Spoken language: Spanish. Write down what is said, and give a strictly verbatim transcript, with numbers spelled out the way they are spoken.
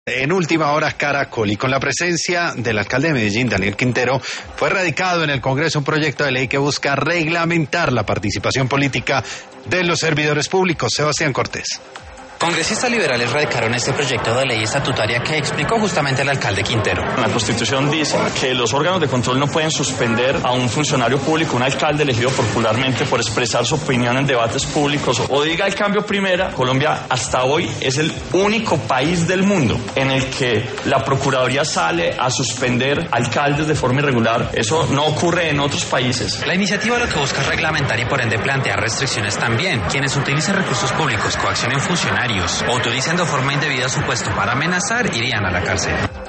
En última hora, Caracol, y con la presencia del alcalde de Medellín, Daniel Quintero, fue radicado en el Congreso un proyecto de ley que busca reglamentar la participación política de los servidores públicos. Sebastián Cortés. Congresistas liberales radicaron este proyecto de ley estatutaria que explicó justamente el alcalde Quintero. La Constitución dice que los órganos de control no pueden suspender a un funcionario público, un alcalde elegido popularmente por expresar su opinión en debates públicos. O diga el cambio primera, Colombia hasta hoy es el único país del mundo en el que la Procuraduría sale a suspender alcaldes de forma irregular. Eso no ocurre en otros países. La iniciativa lo que busca es reglamentar y por ende plantear restricciones también. Quienes utilicen recursos públicos, coaccionen funcionarios o utilicen de forma indebida su puesto para amenazar, irían a la cárcel.